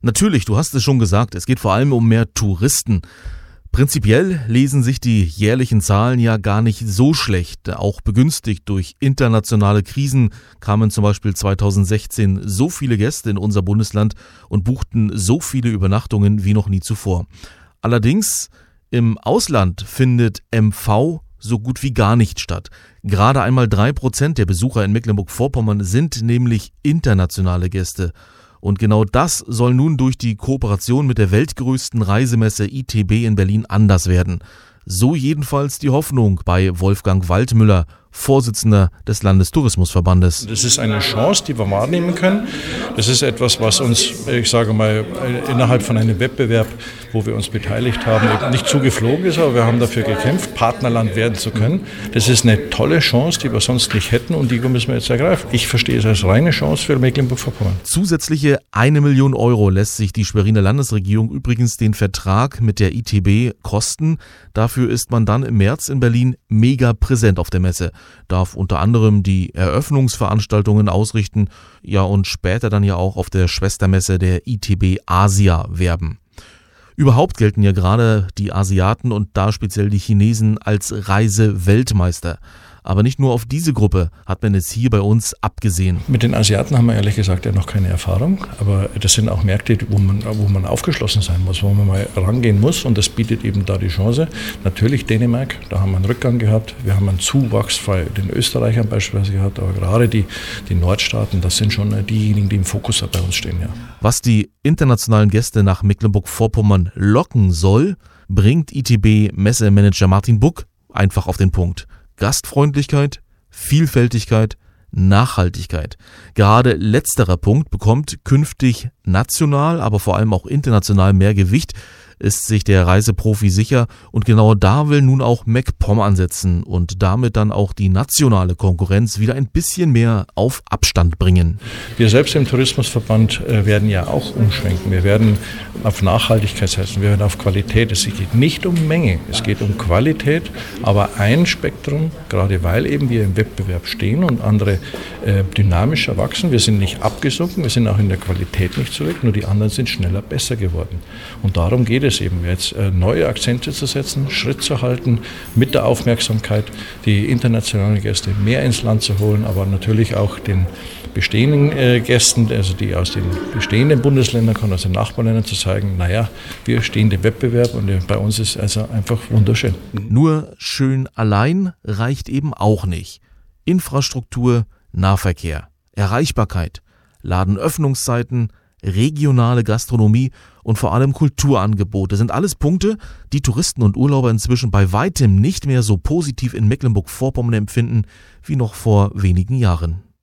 Natürlich, du hast es schon gesagt, es geht vor allem um mehr Touristen. Prinzipiell lesen sich die jährlichen Zahlen ja gar nicht so schlecht. Auch begünstigt durch internationale Krisen kamen zum Beispiel 2016 so viele Gäste in unser Bundesland und buchten so viele Übernachtungen wie noch nie zuvor. Allerdings im Ausland findet MV so gut wie gar nicht statt. Gerade einmal 3% der Besucher in Mecklenburg-Vorpommern sind nämlich internationale Gäste. Und genau das soll nun durch die Kooperation mit der weltgrößten Reisemesse ITB in Berlin anders werden. So jedenfalls die Hoffnung bei Wolfgang Waldmüller, Vorsitzender des Landestourismusverbandes. Das ist eine Chance, die wir wahrnehmen können. Das ist etwas, was uns, ich sage mal, innerhalb von einem Wettbewerb, wo wir uns beteiligt haben, eben nicht zugeflogen ist, aber wir haben dafür gekämpft, Partnerland werden zu können. Das ist eine tolle Chance, die wir sonst nicht hätten und die müssen wir jetzt ergreifen. Ich verstehe es als reine Chance für Mecklenburg-Vorpommern. Zusätzliche 1 Million Euro lässt sich die Schweriner Landesregierung übrigens den Vertrag mit der ITB kosten. Dafür ist man dann im März in Berlin mega präsent auf der Messe, darf unter anderem die Eröffnungsveranstaltungen ausrichten, ja und später dann ja auch auf der Schwestermesse der ITB Asia werben. Überhaupt gelten ja gerade die Asiaten und da speziell die Chinesen als Reiseweltmeister. Aber nicht nur auf diese Gruppe hat man es hier bei uns abgesehen. Mit den Asiaten haben wir ehrlich gesagt ja noch keine Erfahrung, aber das sind auch Märkte, wo man aufgeschlossen sein muss, wo man mal rangehen muss und das bietet eben da die Chance. Natürlich Dänemark, da haben wir einen Rückgang gehabt, wir haben einen Zuwachs bei den Österreichern beispielsweise gehabt, aber gerade die Nordstaaten, das sind schon diejenigen, die im Fokus bei uns stehen. Ja. Was die internationalen Gäste nach Mecklenburg-Vorpommern locken soll, bringt ITB-Messemanager Martin Buck einfach auf den Punkt. Gastfreundlichkeit, Vielfältigkeit, Nachhaltigkeit. Gerade letzterer Punkt bekommt künftig national, aber vor allem auch international mehr Gewicht, ist sich der Reiseprofi sicher und genau da will nun auch MacPom ansetzen und damit dann auch die nationale Konkurrenz wieder ein bisschen mehr auf Abstand bringen. Wir selbst im Tourismusverband werden ja auch umschwenken. Wir werden auf Nachhaltigkeit setzen, wir werden auf Qualität. Es geht nicht um Menge, es geht um Qualität, aber ein Spektrum, gerade weil eben wir im Wettbewerb stehen und andere dynamischer wachsen. Wir sind nicht abgesunken, wir sind auch in der Qualität nicht zurück, nur die anderen sind schneller besser geworden. Und darum geht es eben jetzt, neue Akzente zu setzen, Schritt zu halten mit der Aufmerksamkeit, die internationalen Gäste mehr ins Land zu holen, aber natürlich auch den bestehenden Gästen, also die aus den bestehenden Bundesländern kommen, aus den Nachbarländern zu zeigen, naja, wir stehen dem Wettbewerb und bei uns ist also einfach wunderschön. Nur schön allein reicht eben auch nicht. Infrastruktur, Nahverkehr, Erreichbarkeit, Ladenöffnungszeiten, regionale Gastronomie und vor allem Kulturangebote sind alles Punkte, die Touristen und Urlauber inzwischen bei weitem nicht mehr so positiv in Mecklenburg-Vorpommern empfinden wie noch vor wenigen Jahren.